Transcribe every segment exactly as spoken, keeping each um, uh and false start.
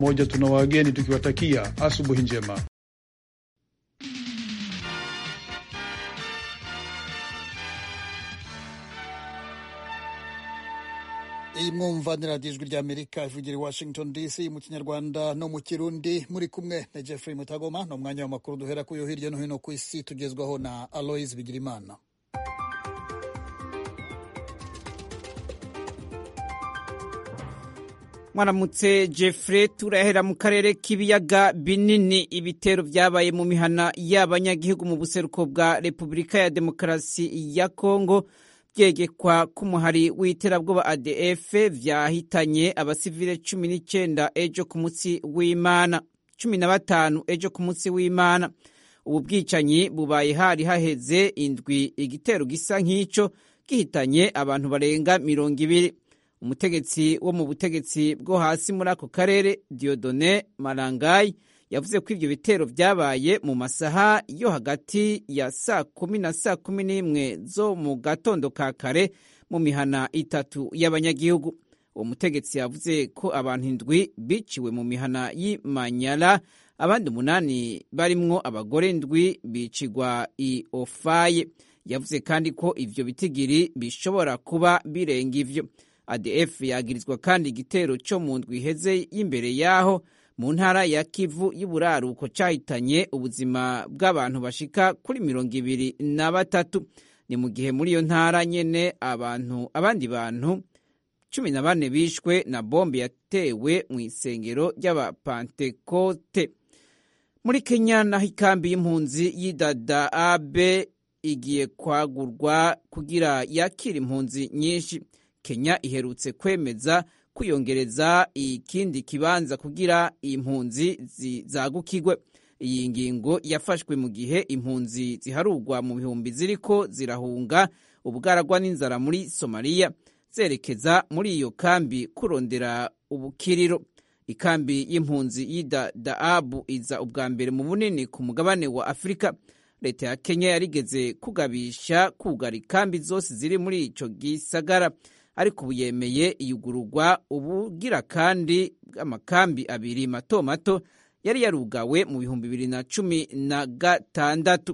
Moja tuna wageni tukiwatakia asubuhi njema. Iyi mwumva ni radiyo ijwi ry'Amerika ivugira i Washington D C mu Kinyarwanda no mu Kirundi. Muri kumwe na Jeffrey Mutagoma. Ni umwanya w'amakuru duhera kuyo hirya no hino ku isi tugezwaho na Aloys Bigirimana. Mwaramutse Jeffrey, turahera mu karere k'ibiyaga binini. Ibitero vyabaye mu mihana y'abanyagihugu mu buseruko bwa Repubulika ya Demokarasi ya Kongo vyegekwa ku muhari w'iterabwoba A D F vyahitanye abasivile cumi n'icenda ejo ku munsi w'Imana, cumi na batanu ejo ku munsi w'Imana. Ubu bwicanyi bubaye hari haheze indwi igitero gisa nk'ico gihitanye abantu barenga mirongo ibiri. Umutegetsi wo mu butegetsi bwo hasi muri ako karere Dieudonné Marangayi yavuze ko ivyo bitero vyabaye mu masaha yo hagati ya saa kumi na saa kumi n'imwe zo mu gatondo ka kare mu mihana itatu y'abanyagihugu. Uwo mutegetsi yavuze ko abantu indwi biciwe mu mihana y'Imanyala, abandi umunani barimwo abagore indwi bicigwa i Ofaye. Yavuze kandi ko ivyo bitigiri bishobora kuba birenga ivyo. A D F yagirizwa kandi igitero cyo mu ndwi iheze y'imbere yaho mu ntara ya Kivu y'Iburaruko cahitanye ubuzima bw'abantu bashika kuri mirongo ibiri na batatu. Ni mu gihe muri iyo ntara nyene abantu abandi bantu cumi na bane bishwe na bombe yatewe mu isengero ry'abapantekote. Muri Kenya naho ikambi y'impunzi y'Dadaab igiye kwagurwa kugira yakira impunzi nyinshi. Kenya iherutse kwemeza kuyongereza ikindi kibanza kugira impunzi zagukigwe. Iyi ngingo yafashwe mu gihe impunzi ziharugwa mu bihumbi ziriko zirahunga ubugaragwa n'inzara muri Somalia zerekeza muri iyo kambi kurondera ubukiriro. Ikambi y'impunzi y'Dadaab iza ubwa mbere mu bunini ku mugabane wa Afrika. Leta ya Kenya yarigeze kugabisha kugara ikambi zose ziri muri ico gisagara, ariko ubu yemeye iyugururwa ubugira kandi amakambi abiri mato mato yari yarugawe mu bihumbi bibiri na cumi na gatandatu.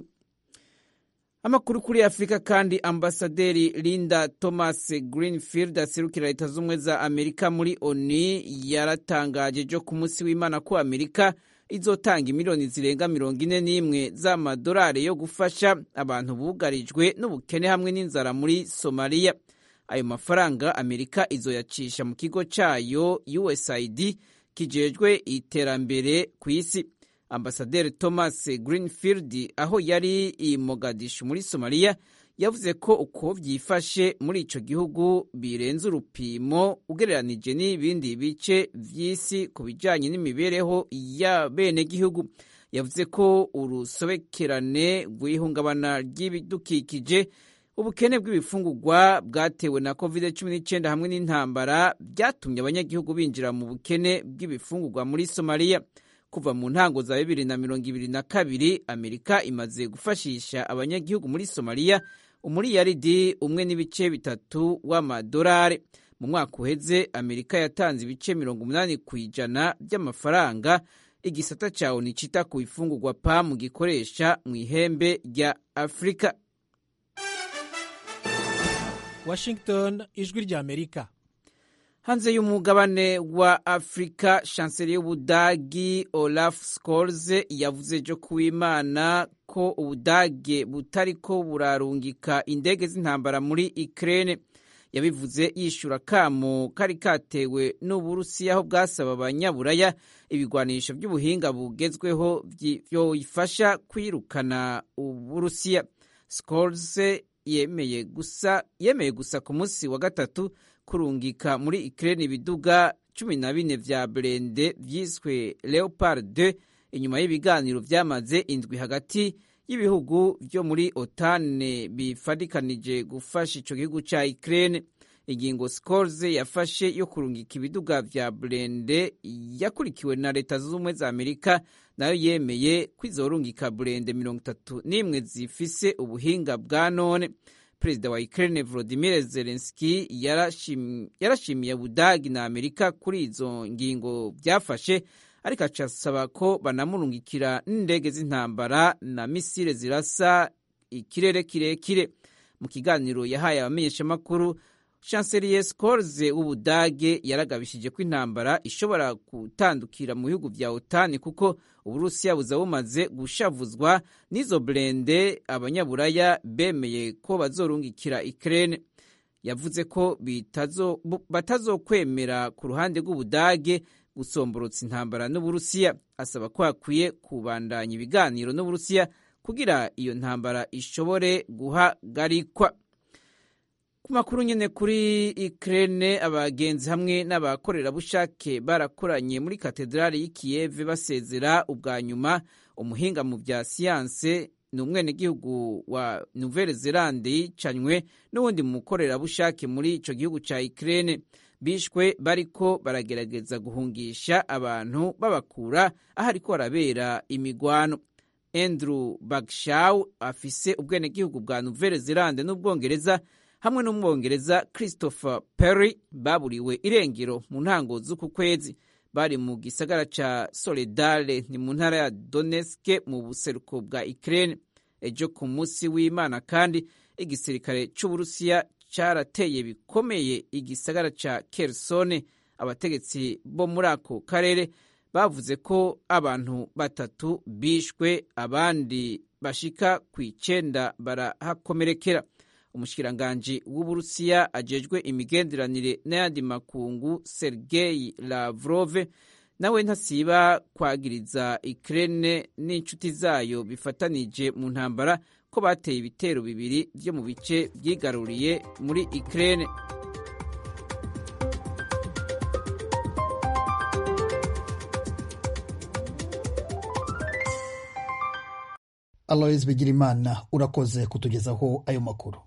Amakuru kuri Afrika kandi, ambasaderi Linda Thomas Greenfield aserukira Leta z'Ubumwe za Amerika muri O N U yaratangaje jo ku munsi w'Imana ko Amerika izotanga miliyoni zirenga mirongo ine n'imwe z'amadolari yo gufasha abantu bugarijwe n'ubukene hamwe n'inzara muri Somalia. Ayo mafaranga Amerika izoyacisha mu kigo cayo U S A I D kijejwe iterambere ku isi. Ambasaderi Thomas Greenfield aho yari i Mogadishu muri Somalia yavuze ko uko vyifashe muri ico gihugu birenze urupimo ugereranije n'ibindi bice vy'isi ku bijanye n'imibereho ya bene gihugu. Yavuze ko urusobekerane rw'ihungabana ry'ibidukikije, ubukene bw'ibifungurwa bwatewe na covid cumi n'icenda hamwe n'intambara byatumye abanyagihugu binjira mu bukene bw'ibifungurwa muri Somalia. Kuva mu ntango za bibiri na mirongo ibiri na kabiri, Amerika imaze gufashisha abanyagihugu muri Somalia umuriyaridi umwe n'ibice bitatu w'amadolari. Mu mwaka uheze Amerika yatanze ibice mirongo umunani kw'ijana by'amafaranga igisata ca O N U cita ku ifungurwa P A M gikoresha mu ihembe rya Afrika. Washington, ijwi rya Amerika. Hanze y'umugabane wa Afrika, chancelier y'Ubudagi Olaf Scholz yavuze jo kuw'Imana ko Ubudage butariko burarungika indege z'intambara muri Ukraine. Yabivuze yishura kamo kari katewe n'Uburusiya aho bwasaba abanyaburaya ibigwanisho by'ubuhinga bugezweho byoifasha kwirukana Uburusiya. Scholz yemeye gusa yemeye gusa ku munsi wa gatatu kurungika muri Ukraine ibiduga cumi na bine vya Blende vyiswe Leopard deux inyuma y'ibiganiro vyamaze indwi hagati y'ibihugu vyo muri OTAN bifadikanije gufasha ico gihugu ca Ukraine. Ingingo Scholz yafashe yo kurungika ibiduga vya Blende yakurikiwe na Leta z'Ubumwe za Amerika, nayo yemeye kwizorungika Blende mirongo itatu n'imwe zifise ubuhinga bwa none. perezida wa Ukraine Volodymyr Zelensky yarashimiye Budagi na Amerika kuri izo ngingo byafashe, ariko acasaba ko banamurungikira n'indege z'intambara na misile zirasa ikirere kirekire. Mu kiganiro yahaye abamenyeshamakuru, Chancelier Scholz w'Ubudage yaragabishije ko intambara ishobora gutandukira mu bihugu vya OTAN kuko Uburusiya buza bumaze gushavuzwa n'izo blende abanyaburaya bemeye ko bazorungikira Ukraine. Yavuze ko bitazo batazokwemera ku ruhande rw'Ubudage gusomborotsa intambara n'Uburusiya. Asaba ko hakwiye kubandanya ibiganiro n'Uburusiya kugira iyo ntambara ishobore guhagarikwa. Ku makuru nyene kuri Ukraine, abagenzi hamwe n'abakorerabushake barakoranye muri katedrali y'i Kiev basezera ubwa nyuma umuhinga mu vya siyanse n'umwenegihugu wa Nouvelle-Zélande yicanywe n'uwundi mukorerabushake muri ico gihugu ca Ukraine. Bishwe bariko baragerageza guhungisha abantu babakura aho ariko harabera imigwano. Andrew Bagshaw afise ubwenegihugu bwa Nouvelle-Zélande n'Ubwongereza hamwe n'umwongereza Christopher Perry baburiwe irengero mu ntango z'uku kwezi. Bari mu gisagara ca Soledar ni mu ntara ya Donetsk mu buseruko bwa Ukraine. Ejo ku munsi w'Imana kandi igisirikare c'Uburusiya carateye bikomeye igisagara ca Kherson. Abategetsi bo muri ako karere bavuze ko abantu batatu bishwe, abandi bashika kw'icenda barahakomerekera. Umushikiranganji w'Uburusiya ajejwe imigenderanire n'ayandi makungu Sergei Lavrov nawe ntasiba kwagiriza Ukraine n'inshuti zayo bifatanije mu ntambara ko bateye ibitero bibiri vyo mu bice vyigaruriye muri Ukraine. Aloys Bigirimana, urakoze kutugezaho ayo makuru.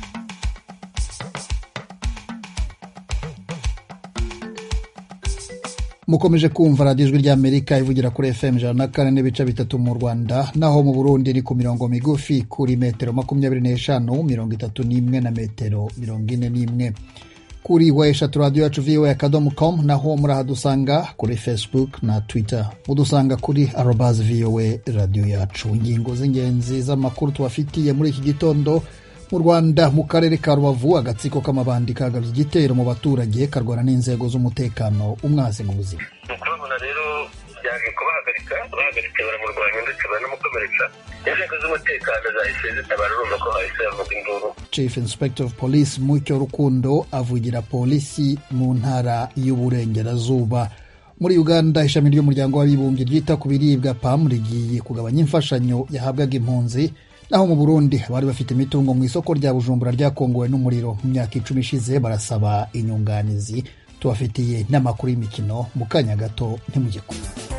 Mukomeje kumva radiyo ijwi ry'Amerika ivugira kuri F M ijana na kane n'ibice bitatu mu Rwanda, naho mu Burundi ni ku mirongo migufi kuri metero makumyabiri n'eshanu, mirongo itatu n'imwe na metero mirongo ine n'imwe. Kuri weshatu radio yacu v o a akadomo com, naho murahadusanga kuri Facebook na Twitter. Mudusanga kuri arobase v o a radio yacu. Ingingo z'ingenzi z'amakuru tubafitiye muri iki gitondo: mu Rwanda mu karere ka Rubavu agatsiko k'amabandi kagaruza igitero mu baturage karwana n'inzego z'umutekano umwazi mu buzima. Ukabona rero yaje kubahagarika bahagaritse baramurwanya ndetse banamukomeretsa. Inzego z'umutekano zahise zitabara urumva ko hahise havuga induru. Chief Inspector of Police Mucyo Rukundo avugira polisi mu ntara y'Uburengerazuba. Muri Uganda ishami ry'umuryango w'abibumbye ryita ku biribwa P A M rigiye kugabanya imfashanyo yahabwaga impunzi. Naho mu Burundi bari bafite imitungo mu isoko rya Bujumbura ryakongowe n'umuriro mu myaka icumi ishize barasaba inyunganizi. Tubafitiye n'amakuru y'imikino mu kanya gato ntimugikwe.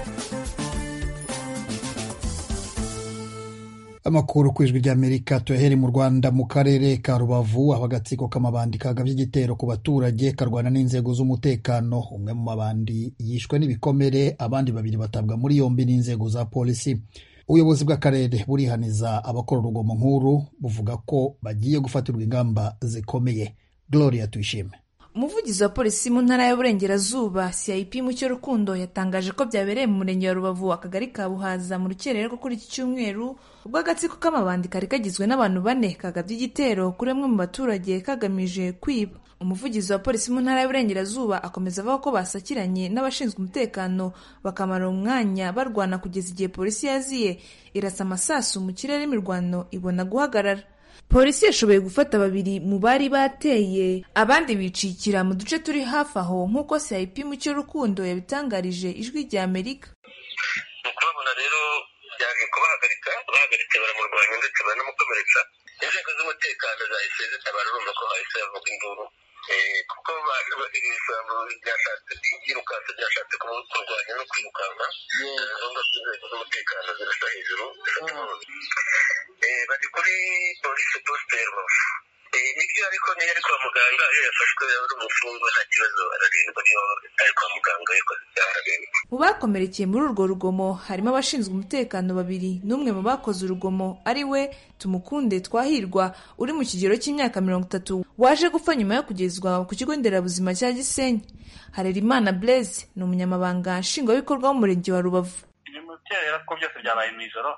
Amakuru ku ijwi ry'Amerika tuyahere mu Rwanda mu karere ka Rubavu aho agatsiko k'amabandi kagavye igitero ku baturage karwana n'inzego z'umutekano. Umwe mu mabandi yishwe n'ibikomere, abandi babiri batabwa muri yombi n'inzego za polisi. Ubuyobozi bw'akarere burihaniza abakora urugomo nkuru buvuga ko bagiye gufatirwa ingamba zikomeye. Gloria Tuyishime. Umuvugizi wa polisi mu ntara y'Uburengerazuba C I P Mucyo Rukundo yatangaje ko byabereye mu murenge wa Rubavu akagari ka Buhaza mu rukerera rwo kuri iki cyumweru, ubwo agatsiko k'amabandi kari kagizwe n'abantu bane kagabye igitero kuri bamwe mu baturage kagamije kwiba. Umuvugizi wa polisi mu ntara y'Uburengerazuba akomeza avuga ko basakiranye n'abashinzwe umutekano bakamara umwanya barwana kugeza igihe polisi yaziye irasa amasasu mu kirere, imirwano ibona guhagarara. Polisi yashoboye gufata babiri mu bari bateye, abandi bicikira mu duce turi hafi aho nk'uko C I P Mucyo Rukundo yabitangarije ijwi rya Amerika. Ukabona rero yaje kubahagarika bahagaritse baramurwanya ndetse banamukomeretsa. Inzego z'umutekano zahise zitabara urumva ko hahise havuga induru. Kuko ijambo ryashatse ryirukanse ryashatse kurwanya no kwirukanka. Zonga inzego z'umutekano zirasa hejuru. Bari kuri polisi poste Rubavu. nibyo ariko niyo ari kwa muganga iyo yafashwe ari umufungwa nta kibazo ararindwa niyo ari kwa muganga yakoze ibyaha ararindwa. Mu bakomerekeye muri urwo rugomo harimo abashinzwe umutekano babiri n'umwe mu bakoze urugomo ari we Tumukunde Twahirwa uri mu kigero cy'imyaka mirongo itatu waje gupfa nyuma yo kugezwa ku kigo nderabuzima cya Gisenyi. Harerimana Blaise ni umunyamabanga nshingwabikorwa w'umurenge wa Rubavu. Imutera ko byose byabaye mu ijoro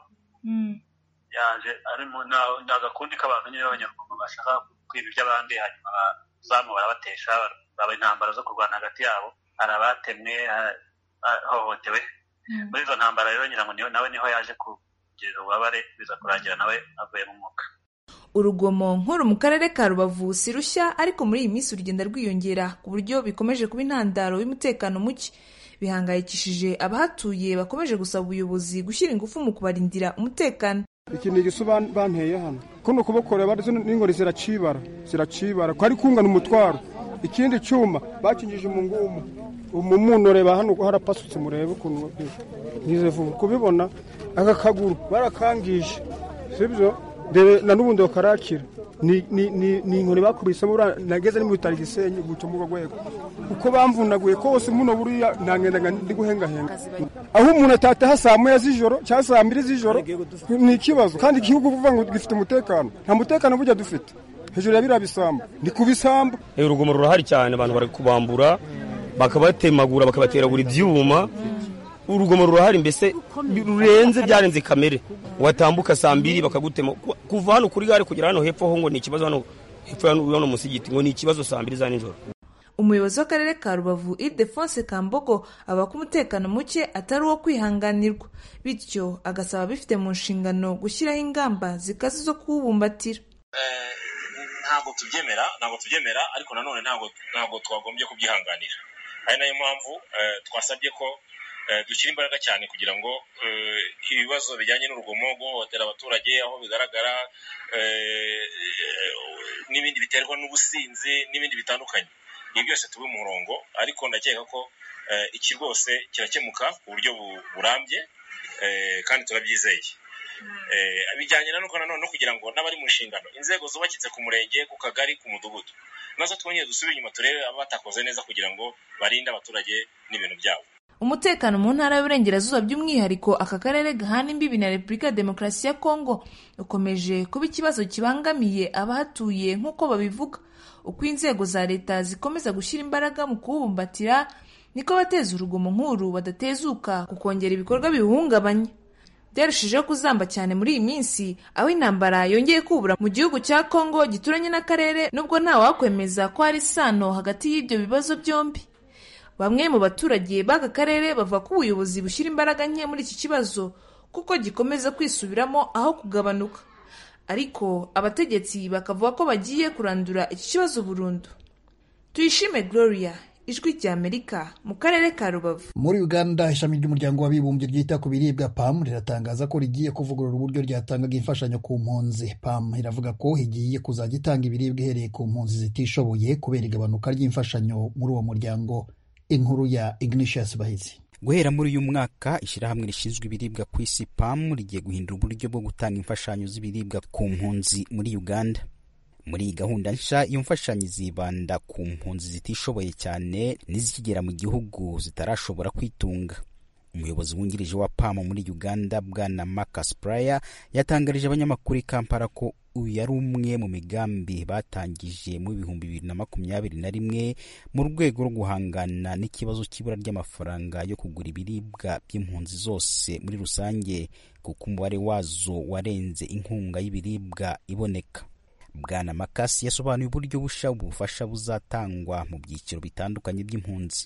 yaje ari mu nagakundi k'abantu nyine b'abanyarwanda bashaka kwiba iby'abandi hanyuma bazamu barabatesha baba intambara zo kurwana hagati yabo arabatemwe hohotewe muri izo ntambara rero ngira ngo nawe niho yaje kugira ububabare biza kurangira nawe avuye mu mwuka. Urugomo nkuru mu karere ka Rubavu si rushya ariko muri iyi minsi urugenda rwiyongera ku buryo bikomeje kuba intandaro y'umutekano muke bihangayikishije abahatuye bakomeje gusaba ubuyobozi gushyira ingufu mu kubarindira umutekano. Ikintu gisu banteye hano kuno kubokora barizo n'ingori ziracibara ziracibara ko ari kungana umutwaro ikindi cyuma bakinjije mu ngumu umumuntu reba hano harapasutse murebe ukuntu nize vuba kubibona aka kaguru barakangije sibyo debe na nubundi bakarakira ni ni ni inkoni bakubise muri nageze ni mu bitari Gisenyi gucyo mu rwego uko bamvunaguye kose muno buriya nangenda ndi guhengahenga aho umuntu atata hasamuye z'ijoro cyangwa saa mbiri z'ijoro ni ikibazo kandi igihugu kuvuga ngo gifite umutekano nta mutekano bujya dufite hejuru ya birabisamba ni kubisamba. Urugomo rurahari cyane abantu bari kubambura bakabatemagura bakabateragura ibyuma. Urugomo rurahari mbese rurenze byarenze kamere watambuka saa mbiri bakagutema kuva hano kuri gare kugera hano hepfo ho ngo ni ikibazo hano hepfo hano musigiti ngo ni ikibazo saa mbiri za nijoro. Umuyobozi w'akarere ka Rubavu Ildefonse Kambogo aba ku mutekano muke atari uwo kwihanganirwa bityo agasaba bifite mu nshingano gushyiraho ingamba zikaze zo kuwubumbatira. Ntabwo tubyemera ntabwo tubyemera ariko nanone ntabwo ntabwo twagombye kubyihanganira ari nayo mpamvu twasabye ko dushyira imbaraga cyane kugira ngo ibibazo bijyanye n'urugomo guhohotera abaturage aho bigaragara n'ibindi biterwa n'ubusinzi n'ibindi bitandukanye ibi byose tube mu murongo ariko ndakeka ko iki rwose kirakemuka ku buryo burambye kandi turabyizeye. Bijyanye na nuko nanone no kugira ngo n'abari mu nshingano inzego zubakitse ku murenge ku kagari ku mudugudu nazo twongeye dusubire inyuma turebe abatakoze neza kugira ngo barinde abaturage n'ibintu byabo. Umutekano mu ntara y'Uburengerazuba by'umwihariko aka karere gahana imbibi na Repubulika ya Demokarasi ya Kongo ukomeje kuba ikibazo kibangamiye abahatuye nk'uko babivuga. Uko inzego za leta zikomeza gushyira imbaraga mu kuwubumbatira niko bateza urugomo nkuru badatezuka kukongera ibikorwa biwuhungabanya. Byarushijeho kuzamba cyane muri iyi minsi aho intambara yongeye kubura mu gihugu cya Kongo gituranye n'akarere nubwo nta wakwemeza ko hari isano hagati y'ibyo bibazo byombi. Bamwe mu baturage b'aka karere bavuga ko ubuyobozi bushyira imbaraga nke muri iki kibazo kuko gikomeza kwisubiramo aho kugabanuka ariko abategetsi bakavuga ko bagiye kurandura iki kibazo burundu. Tuyishime Gloria, Ijwi ry'Amerika mu karere ka Rubavu. Muri Uganda ishami ry'umuryango w'abibumbye ryita ku biribwa P A M riratangaza ko rigiye kuvugurura uburyo ryatangaga imfashanyo ku mpunzi. P A M iravuga ko igiye kuzajya itanga ibiribwa ihereye ku mpunzi zitishoboye kubera igabanuka ry'imfashanyo muri uwo muryango. Inkuru ya Ignatius Bahizi. Guhera muri uyu mwaka ishyirahamwe rishinzwe ibiribwa ku isi P A M rigiye guhindura uburyo bwo gutanga imfashanyo z'ibiribwa ku mpunzi muri Uganda. Muri iyi gahunda nshya iyo mfashanyo zibanda ku mpunzi zitishoboye cyane n'izikigera mu gihugu zitarashobora kwitunga. Umuyobozi wungirije wa P A M muri Uganda Bwana Marcus Pryor yatangarije abanyamakuru i Kampala ko uyu yari umwe mu migambi batangije mu bihumbi bibiri na makumyabiri na rimwe mu rwego rwo guhangana n'ikibazo cy'ibura ry'amafaranga yo kugura ibiribwa by'impunzi zose muri rusange kuko umubare wazo warenze inkunga y'ibiribwa iboneka. Bwana Makasi yasobanuye uburyo busha ubufasha buzatangwa mu byiciro bitandukanye by'impunzi.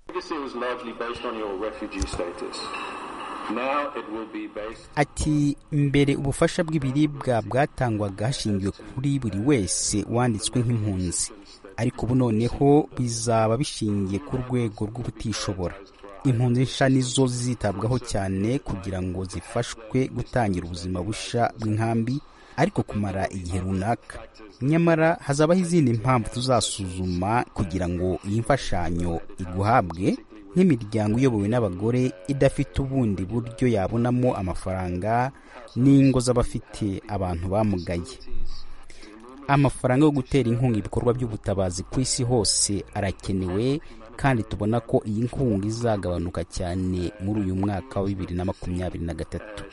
Ati mbere ubufasha bw'ibiribwa bwatangwaga hashingiwe kuri buri wese wanditswe nk'impunzi, ariko ubu noneho bizaba bishingiye ku rwego rw'ubutishobora. Impunzi nsha nizo zizitabwaho cyane kugira ngo zifashwe gutangira ubuzima busha bw'inkambi ariko kumara igihe runaka. Nyamara hazabaho izindi mpamvu tuzasuzuma kugira ngo iyi mfashanyo iguhabwe, nk'imiryango iyobowe n'abagore idafite ubundi buryo yabonamo amafaranga n'ingo z'abafite abantu bamugaye. amafaranga yo gutera inkunga ibikorwa by'ubutabazi ku isi hose arakenewe, kandi tubona ko iyi nkunga izagabanuka cyane muri uyu mwaka wa bibiri na makumyabiri na gatatu.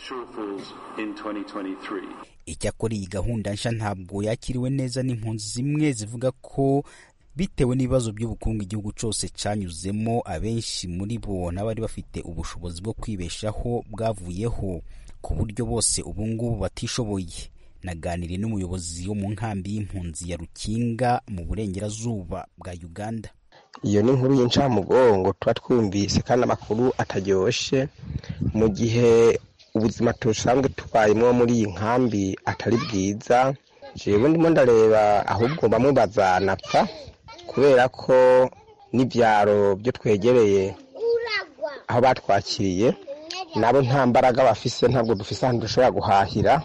Icyakora iyi gahunda nshya ntabwo yakiriwe neza n'impunzi zimwe zivuga ko bitewe n'ibibazo by'ubukungu igihugu cyose cyanyuzemo, abenshi muri bo n'abari bafite ubushobozi bwo kwibeshaho bwavuyeho ku buryo bose ubu ngubu batishoboye. Naganiriye n'umuyobozi wo mu nkambi y'impunzi ya Rukinga mu burengerazuba bwa Uganda. Iyo ni inkuru y'incamugongo tuba twumvise kandi amakuru ataryoshe, mu gihe ubuzima tusanzwe tubayemo muri iyi nkambi atari bwiza. Jewe ndimo ndareba ahubwo bamwe bazanapfa kubera ko n'ibyaro byo twegereye aho batwakiriye nabo nta mbaraga bafise, ntabwo dufise ahantu dushobora guhahira.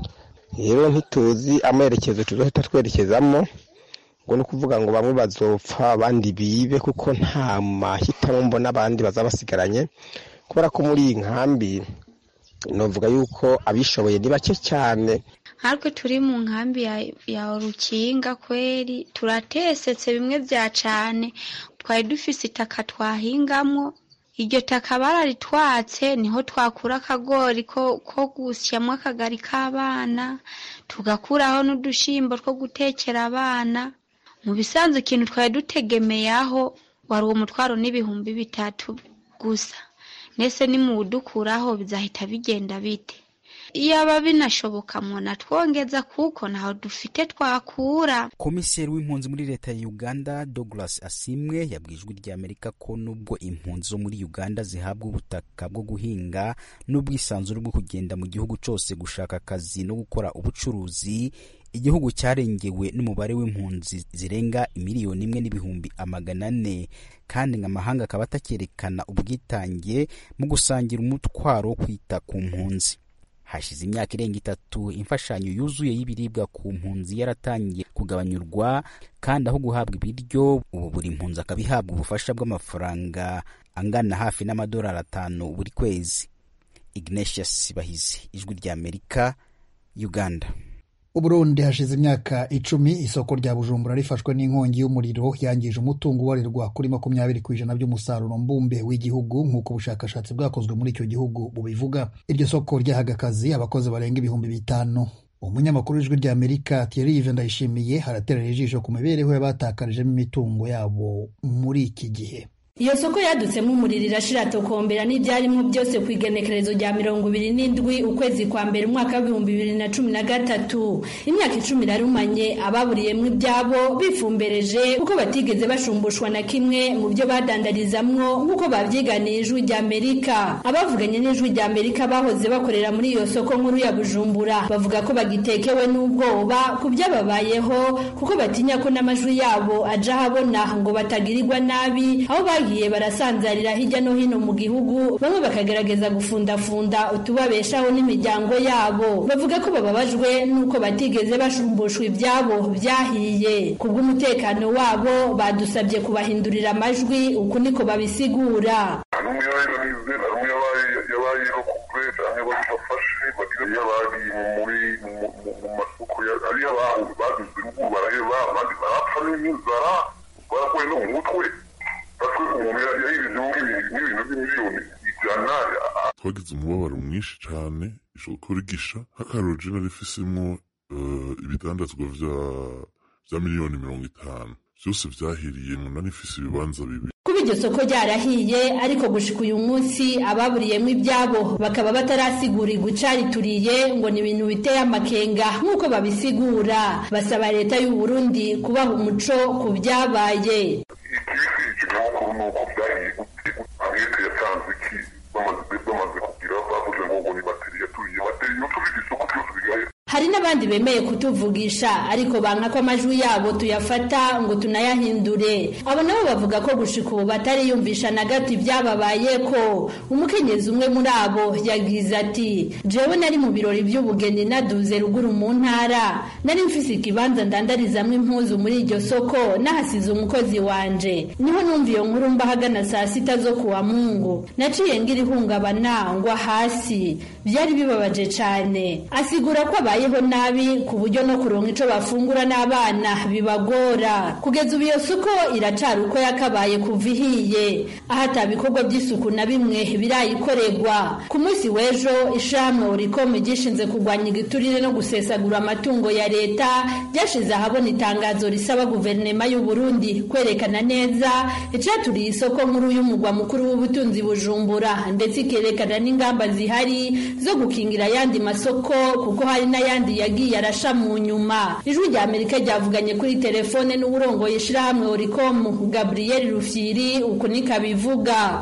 Rero ntituzi amerekezo tuzohita twerekezamo, ngo ni ukuvuga ngo bamwe bazopfa abandi bibe, kuko nta mahitamo mbona abandi bazabasigaranye, kubera ko muri iyi nkambi novuga yuko abishoboye ni bake cyane. Hariko turi mu nkambi ya, ya Rukinga kweri turatesetse bimwe bya cane. Twari dufise itaka twahingamo, iryo taka bararitwatse, niho twakura akagori ko, ko gusyamwo akagari k'abana, tugakuraho n'udushimbo two gutekera abana. Mu bisanzwe ikintu twari dutegemeyaho wari uwo mutwaro n'ibihumbi bitatu gusa. Nese ni mu udukuraho bizahita bigenda bite? Iyaba binashoboka mwana twongeza kuko naho dufite twakura. Komiseri w'impunzi muri leta ya Uganda Douglas Asimwe yabwijwe rya Amerika ko nubwo impunzi zo muri Uganda zihabwa ubutaka bwo guhinga n'ubwisanzure bwo kugenda mu gihugu cyose gushaka akazi no gukora ubucuruzi, igihugu cyarengewe n'umubare w'impunzi zirenga miliyoni imwe n'ibihumbi amagana ane, kandi nk'amahanga akaba atakerekana ubwitange mu gusangira umutwaro wo kwita ku mpunzi. Hashize imyaka irenga itatu imfashanyo yuzuye y'ibiribwa ku mpunzi yaratangiye kugabanyurwa, kandi aho guhabwa ibiryo ubu buri mpunzi akabihabwa ubufasha bw'amafaranga angana hafi n'amadolari atanu buri kwezi. Ignatius Bahizi, Ijwi rya Amerika, Uganda. Uburundi hashize imyaka icumi isoko rya Bujumbura rifashwe n'inkongi y'umuriro yangije umutungo ubarirwa kuri makumyabiri ku ijana by'umusaruro mbumbe w'igihugu, nk'uko ubushakashatsi bwakozwe muri icyo gihugu bubivuga. Iryo soko ryahaga akazi abakozi barenga ibihumbi bitanu. Umunyamakuru w'Ijwi rya Amerika Thierry Ndayishimiye haraterera ijisho ku mibereho y'abatakarije imitungo yabo muri iki gihe. Iyo soko yadutsemo umuriro irashira tokombera n'ibyarimo byose ku igenekerezo rya mirongo ibiri n'indwi ukwezi kwa mbere umwaka w'ibihumbi bibiri na cumi na gatatu. Imyaka icumi narumanye ababuriyemo ibyabo bifumbereje kuko batigeze bashumbushwa na kimwe mu byo badandarizamwo, nk'uko babyiganiye Ijwi rya Amerika. Abavuganye n'Ijwi rya Amerika bahoze bakorera muri iyo soko nkuru ya Bujumbura bavuga ko bagitekewe n'ubwoba ku byababayeho, kuko batinya ko n'amajwi yabo aja habona ngo batagirirwa nabi, aho bagiye barasanzarira hirya no hino mu gihugu, bamwe bakagerageza gufundafunda utubabeshaho n'imiryango yabo. Bavuga ko bababajwe nuko batigeze bashumbushwa ibyabo byahiye. Kubw'umutekano wabo badusabye kubahindurira amajwi, uku niko babisigura. Twagize umubabaro mwinshi cyane, isoko rigisha nk'akarorero nari rifisemo ibidandazwa vya miliyoni mirongo itanu, byose vyahiriye ngo nari mfise ibibanza bibiri. Kuba iryo soko ryarahiye ariko gushika uyu munsi ababuriyemo ibyabo bakaba batarasigurirwa icarituriye, ngo ni ibintu biteye amakenga nk'uko babisigura. Basaba leta y'u Burundi kubaha umuco ku byabaye. Hari n'abandi bemeye kutuvugisha ariko banka ko amajwi yabo tuyafata ngo tunayahindure. Abo nabo bavuga ko gushika ubu batariyumvisha na gato ibyababaye ko. Umukenyezi umwe muri abo yagize ati, jewe nari mu birori by'ubugeni naduze ruguru mu ntara, nari mfise ikibanza ndandarizamwe impuzu muri iryo soko, nahasize umukozi wanje. Niho numva iyo nkuru mbahagana saa sita zo kuwa Mungu, naciye ngira ihungabana ngwa hasi, byari bibabaje cyane. Asigura ko abayeho nabi nabi ku buryo no kuronka ico bafungura n'abana bibagora. Kugeza ubu iyo soko iracari uko yakabaye kuva ihiye, aho ata bikorwa by'isuku na bimwe birayikorerwa. Ku munsi w'ejo ishamwe Oricom gishinze kurwanya igiturire no gusesagura amatungo ya leta ryashize ahabona itangazo risaba guverinoma y'u Burundi kwerekana neza icaturiye isoko nkuru y'umugwa mukuru w'ubutunzi Bujumbura, ndetse ikerekana n'ingamba zihari zo gukingira ayandi masoko kuko hari n'ayandi yagiye arasha mu nyuma. Ijwi rya Amerika ryavuganye kuri telefone n'uburongoye ishirahamwe Oricom Gabriel Rufyiri, uko niko bivuga.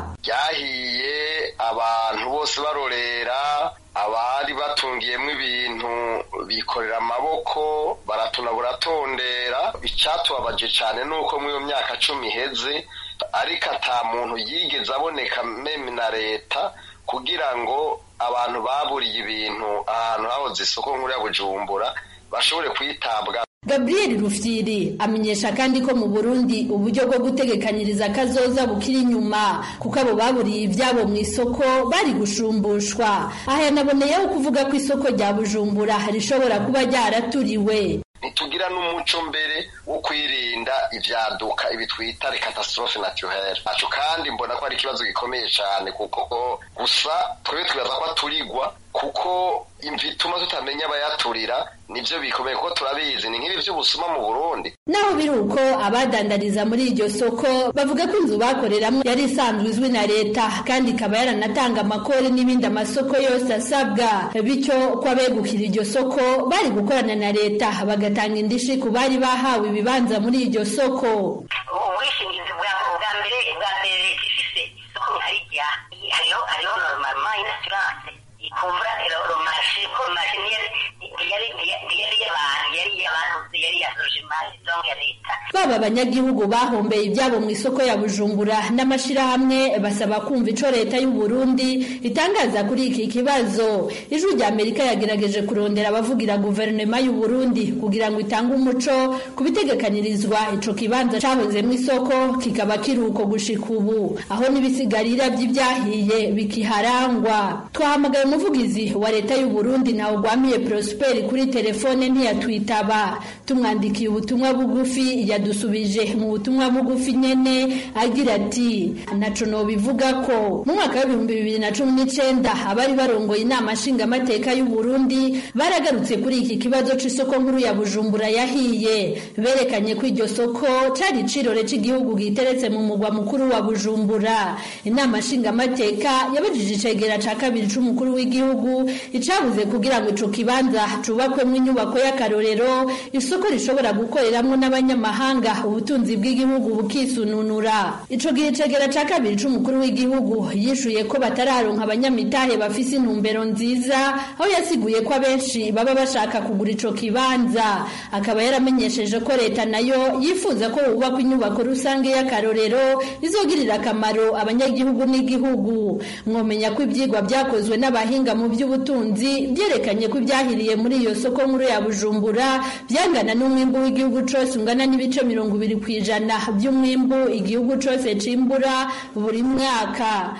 Ryahiye abantu bose barorera, abari batungiyemo ibintu bikorera amaboko baratunabura tondera. Icatubabaje cyane nuko mu myaka cumi iheze ariko ata muntu yigeze aboneka meme na leta kugira ngo abantu baburiye ibintu ahantu hahoze isoko nkuru ya Bujumbura bashobore kwitabwa. Gabriel Rufyiri amenyesha kandi ko mu Burundi uburyo bwo gutegekanyiriza kazoza bukiri inyuma kuko abo baburiye ivyabo mu isoko bari gushumbushwa. Aha yanaboneyeho kuvuga ko isoko rya Bujumbura rishobora kuba ryaraturiwe. Nitugira n'umuco mbere wo kwirinda ivyaduka ibitwita catastrophe naturelle. Aco kandi mbona ko ari ikibazo gikomeye cyane kuko gusa twebwe twibaza ko aturigwa kuko imvituma tutamenya abayaturira nivyo bikomeye kuko turabizi ni nk'ibi vy'ubusuma mu Burundi. Naho biruko abadandariza muri iryo soko bavuga ko inzu bakoreramo yari isanzwe izwi na leta kandi ikaba yaranatanga amakori n'ibindi amasoko yose asabwa, bityo ko abegukira iryo soko bari gukorana na leta bagatanga indishi ku bari bahawe ibibanza muri iryo soko. Ubwishingizi bwa mbere bwa mbere leta ifise isoko nkarijya hariho hariho normalement une assurance ikuvura le marché ko marché yari yari y'abantu yari y'abantu yari yasorojemari donc ya leta. Baba abanyagihugu bahombeye ibyabo mu isoko ya Bujumbura n'amashirahamwe basaba kumva ico leta y'u Burundi itangaza kuri iki kibazo. Ijwi rya Amerika yagerageje kurondera abavugira guverinoma y'u Burundi kugira ngo itange umuco kubitegekanirizwa ico kibanza cahoze mu isoko kikaba kiruko gushika ubu, aho n'ibisigarira by'ibyahiye bikiharangwa. Twahamagaye umuvugizi wa leta y'u Burundi na Ogwamiye Prosper kuri telefone ntiyatwitaba. Tumwandikiye ubutumwa bugufi yadusubije mu butumwa bugufi nyene agira ati naco no bivuga ko mu mwaka wa bibiri na cumi n'icenda abari barongoye inama nshinga amateka y'u Burundi baragarutse kuri iki kibazo c'isoko nkuru ya Bujumbura yahiye. Berekanye ko iryo soko cari cirore c'igihugu giteretse mu mugwa mukuru wa Bujumbura. Inama nshinga amateka yabajije icegera ca kabiri c'umukuru w'igihugu icabuze kugira ngo ico kibanza cubakwemwo inyubako y'akarorero isoko rishobora gukoreramwo n'abanyamahanga ubutunzi bw'igihugu bukisununura. Ico gihe cegera ca kabiri c'umukuru w'igihugu yishuye ko batararonka abanyamitahe bafise intumbero nziza, aho yasiguye ko abenshi baba bashaka kugura ico kibanza. Akaba yaramenyesheje ko leta nayo yifuza ko hubakwa inyubako rusange y'akarorero izogirira akamaro abanyagihugu n'igihugu. Mwomenya ko ivyigwa vyakozwe n'abahinga mu by'ubutunzi byerekanye ko ibyahiriye muri iyo soko nkuru ya Bujumbura byangana n'umwimbu w'igihugu cose ungana n'ibice mirongo ibiri kw'ijana by'umwimbu igihugu cose cimbura buri mwaka.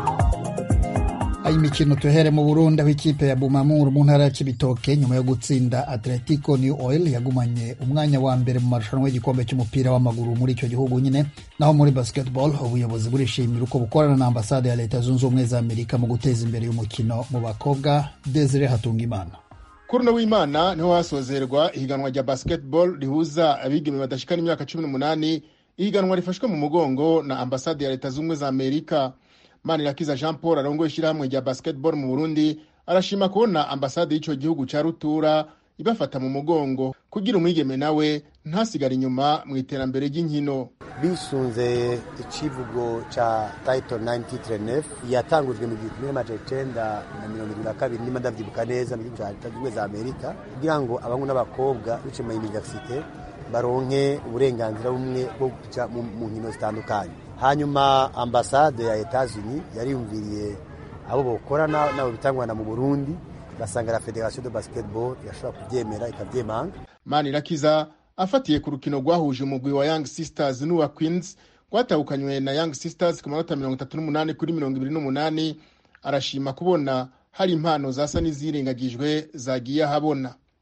Imikino tuhere mu Burundi aho ikipe ya Bumamuru mu ntara ya Cibitoke nyuma yo gutsinda Atletico New Oil yagumanye umwanya wa mbere mu marushanwa y'igikombe cy'umupira w'amaguru muri icyo gihugu nyine. Naho muri basketball ubuyobozi burishimira uko bukorana na ambasade ya Leta Zunze Ubumwe za Amerika mu guteza imbere y'umukino mu bakobwa. Desire Hatungimana. Kuri no w'Imana niho hasozerwa ihiganwa rya basketball rihuza abigeme badashikana imyaka cumi n'umunani. Ihiganwa rifashwe mu mugongo na ambasade ya Leta Zunze Ubumwe za Amerika. Manirakiza Jean Paul arongoye ishirahamwe rya basketball mu Burundi arashima kubona ambasade y'ico gihugu ca rutura ibafata mu mugongo kugira umwigeme nawe ntasigara inyuma mu iterambere ry'inkino. Bisunze icivugo ca title ninety neuf yatangujwe mu gihumbi n'amajana icenda na mirongo irindwi na kabiri nimba ndavyibuka neza mu gihugu ca Leta Zunze Ubumwe za Amerika kugira ngo abahungu n'abakobwa bice mu universite baronke uburenganzira bumwe bwo kuja mu nkino zitandukanye. Hanyuma ambasade ya Etats-Unis yariyumviriye abo bokorana nabo bitangwana mu Burundi basanga la Federation de Basketball yashobora kubyemera ikabyemanga. Manirakiza afatiye ku rukino rwahuje umugwi wa Young Sisters n'uwa Queens gwatahukanywe na Young Sisters ku manota mirongo itatu n'umunani kuri mirongo ibiri n'umunani arashima kubona hari impano zasa n'izirengagijwe zagiye habona.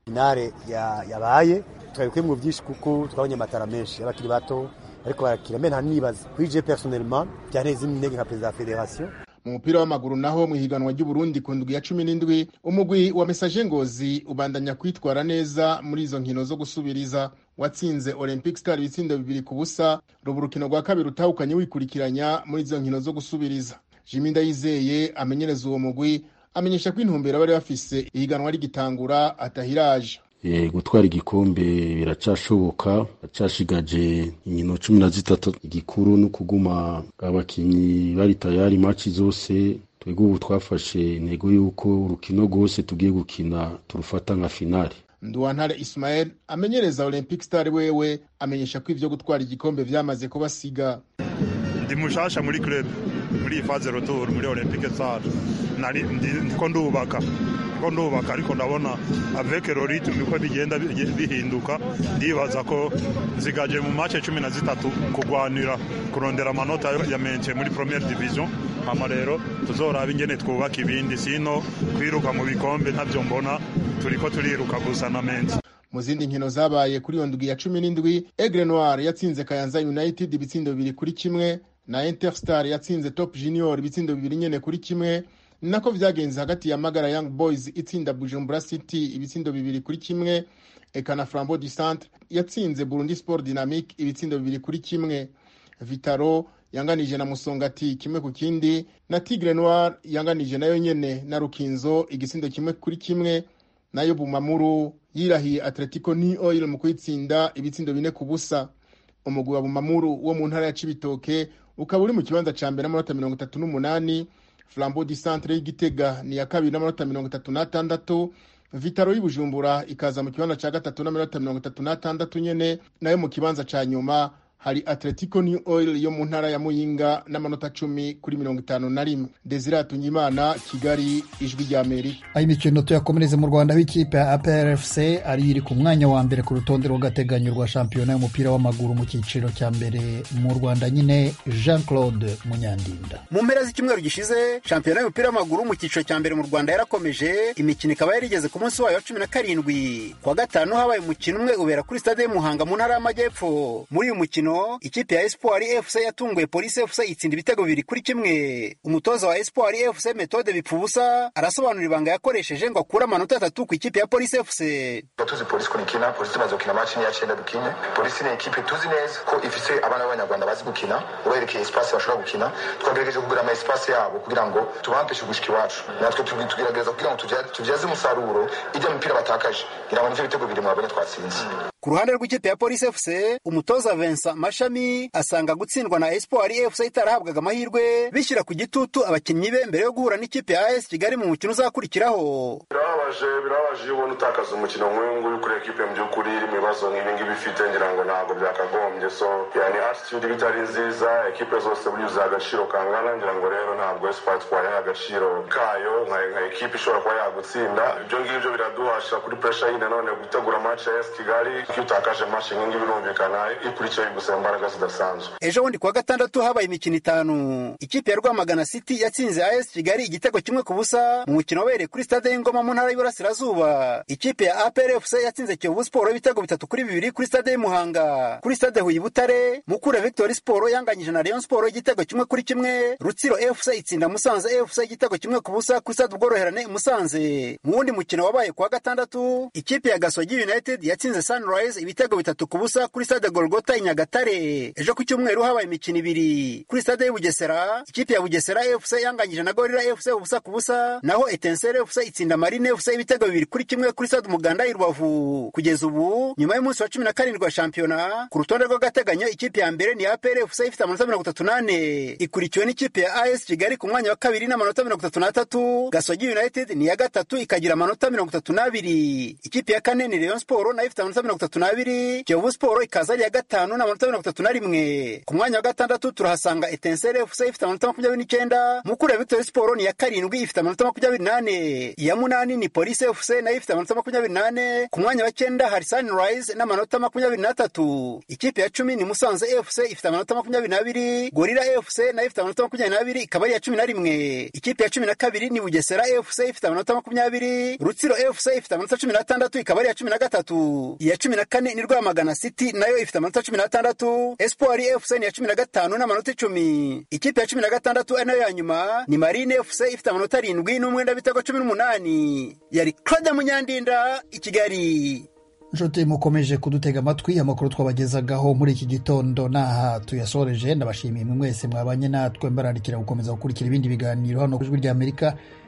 finale yabaye twari mu byinshi kuko twabonye amatara menshi y'abakiri bato ariko barakira mena nibaza kwije personnellement byaneze intege nka president de federation. Mu mupira w'amaguru naho mu higanwa ry'u Burundi ku ndwi ya cumi n'indwi umugwi wa Messager Ngozi ubandanya kwitwara neza muri izo nkino zo gusubiriza watsinze Olympic Star ibitsindo bibiri ku busa ruburukino rwa kabiri utahukanye wikurikiranya muri izo nkino zo gusubiriza. Jimmy Ndayizeye amenyereza uwo mugwi amenyesha ko intumbero bari bafise ihiganwa rigitangura atahiraje. E, gutwara igikombe biracashoboka, acashigaje inkino cumi na zitatu. Igikuru no kuguma abakinyi bari tayari match zose. Twego ubu twafashe intego yuko urukino rwose tugiye gukina turufata nka finale. Nduwantare Ismael amenyereza Olympic Star wewe amenyesha ko ivyo gutwara igikombe vyamaze kubasiga. Ndi mushasha muri club muri phase retour muri Olympic Star nari ndiko ndubaka ko ndubaka ariko ndabona avec le rythme uko bigenda bihinduka ndibaza ko nzigaje mu match cumi na zitatu kugwanira kurondera amanota ya menshi muri première division. Mama rero tuzoraba ingene twubaka ibindi sino kwiruka mu bikombe ntavyo mbona turiko turiruka gusa na menshi. Mu zindi nkino zabaye kuri iyo ndwi ya cumi n'indwi Aigle Noir yatsinze Kayanza United ibitsindo bibiri kuri kimwe na Interstar yatsinze Top Junior ibitsindo bibiri nyene kuri kimwe. Nako vyagenze hagati ya Magara Young Boys itsinda Bujumbura City ibitsindo bibiri kuri kimwe eka na Flambeau du Centre yatsinze Burundi Sport Dynamique ibitsindo bibiri kuri kimwe. Vitaro yanganije na Musongati kimwe ku kindi na Tigre Noir yanganije nayo nyene na Rukinzo igisindo kimwe kuri kimwe. Nayo Bumamuru yirahiye Atletico New Oil mu kwitsinda ibitsindo bine ku busa. Umugwi wa Bumamuru wo mu ntara ya Cibitoke ukaba uri mu kibanza ca mbere n'amanota mirongo itatu n'umunani. Flambeau du Centre y'Igitega ni ya kabiri n'amanota mirongo itatu n'atandatu. Vitaro y'Ibujumbura ikaza mu kibanza ca gatatu n'amanota mirongo itatu n'atandatu nyene. Nayo mu kibanza ca nyuma hari Atletico New Oil yo mu ntara ya Muyinga n'amanota cumi kuri mirongo itanu na rimwe. Desire Tunyimana, Kigali, Ijwi rya Amerika. Aho imikino tuyakomereze mu Rwanda w'ikipe ya A P R F C ari iri ku mwanya wa mbere ku rutonde rw'agateganyo rwa shampiyona y'umupira w'amaguru mu cyiciro cya mbere mu Rwanda nyine. Jean Claude Munyandinda. Mu mpera z'icyumweru gishize shampiyona y'umupira w'amaguru mu cyiciro cya mbere mu Rwanda yarakomeje, imikino ikaba yarigeze ku munsi wayo wa cumi na karindwi. Kwa gatanu habaye umukino umwe ubera kuri stade ya Muhanga mu ntara y'Amajyepfo. Muri uyu mukino ikipe ya Espoir F C yatunguye Police F C itsinda ibitego bibiri kuri kimwe. Umutoza wa Espoir F C Methode Bipfubusa arasobanura ibanga yakoresheje ngo akure amanota atatu ku ikipe ya Police F C. Tuzi Police kunikina, Police maze gukina match ni ya cyenda dukinye. Police ni ikipe tuzi neza ko ifise abana b'Abanyarwanda bazi gukina, uberekeye espace bashobora gukina. Twagerageje kugura ama espace yabo kugira ngo tubampeshe gushika iwacu. Natwe tugerageza kugira ngo tuvyaze umusaruro ijya mupira batakaje. Ngira ngo nivyo bitego biri mu babone twatsinze. Ku ruhande rw'ikipe ya Police F C umutoza Vincent Mashami asanga gutsindwa na Espoir F C itarahabwaga amahirwe bishyira ku gitutu abakinnyi be mbere yo guhura n'ikipe ya A S Kigali mu mukino uzakurikiraho. Birabaje birabaje ubona utakaza umukino nk'uyu nguyu kuri ekipe mu by'ukuri iri mu bibazo nk'ibi ngibi bifite ngira ngo ntabwo byakagombye, so yani attitude bitari nziza, ekipe zose buriza agaciro kangana, ngira ngo rero ntabwo Espoir twaye agaciro kayo nka ekipe ishobora kuba yagutsinda. Ibyo ngibyo biraduhasha kuri pressure y'ine none gutegura match ya A S Kigali, iyo utakaje match nk'ingi birumvikana ikurikiye gusaba imbaraga zidasanzwe. Ejo bundi kuwa gatandatu habaye imikino itanu. Ikipe ya Rwamagana City yatsinze A S Kigali igitego kimwe ku busa mu mukino wabereye kuri stade y'Ingoma mu ntara y'Iburasirazuba. Ikipe ya A P R F C yatsinze Kiyovu Sport ibitego bitatu kuri bibiri kuri stade y'Muhanga. Kuri stade Huye Butare Mukura Victory Sport yanganyije na Rayon Sport igitego kimwe kuri kimwe. Rutsiro F C itsinda Musanze F C igitego kimwe ku busa kuri stade Ubworoherane Musanze. Mu wundi mukino wabaye kuwa gatandatu ikipe ya Gasogi United yatsinze Sunrise ibitego bitatu ku busa kuri stade Golgota i Nyagatare. Ejo ku cyumweru habaye imikino ibiri kuri stade y'Ubugesera ikipe ya Bugesera F C yanganyije na Gorilla F C ubusa ku busa, naho Etincelle F C itsinda Marine F C ibitego bibiri kuri kimwe kuri stade Umuganda i Rubavu. Kugeza ubu nyuma y'umunsi wa cumi na karindwi wa shampiyona ku rutonde rw'agateganyo ikipe ya mbere ni A P R F C ifite amanota mirongo itatu n'ane, ikurikiwe n'ikipe ya A S Kigali ku mwanya wa kabiri n'amanota mirongo itatu n'atatu. Gasogi United ni ya gatatu ikagira amanota mirongo itatu n'abiri. Ikipe ya kane ni Rayon Sport nayo ifite amanota mirongo itatu n'abiri. Kiyovu Sport ikaza ari ya gatanu n'amanota mirongo itatu na rimwe. Ku mwanya wa gatandatu turahasanga Etincelle F C ifite amanota makumyabiri n'icyenda. Mukura Victory Sport ni ya karindwi ifite amanota makumyabiri n'ane. Iya munani ni Police F C nayo ifite amanota makumyabiri n'ane. Ku mwanya wa cyenda hari Sunrise n'amanota makumyabiri n'atatu. Ikipe ya cumi ni Musanze F C ifite amanota makumyabiri n'abiri. Gorilla F C nayo ifite amanota makumyabiri n'abiri ikaba ari iya cumi na rimwe. Ikipe ya cumi na kabiri ni Bugesera F C ifite amanota makumyabiri. Rutsiro F C ifite amanota cumi n'atandatu ikaba ari iya cumi na gatatu. Iya cumi na kane ni Rwamagana City nayo ifite amanota cumi n'atandatu. Espoir F C ni iya cumi na gatanu n'amanota icumi. Ikipe ya cumi na gatandatu ari nayo ya nyuma ni Marine F C ifite amanota arindwi n'umwenda w'ibitego cumi n'umunani. Yari Claude Munyandinda i Kigali. Nshuti mukomeje kudutega amatwi, amakuru twabagezagaho muri iki gitondo naha tuyasoreje. Ndabashimiye mwese mwabanye natwe, mbararikira gukomeza gukurikira ibindi biganiro hano ku Ijwi ry'Amerika.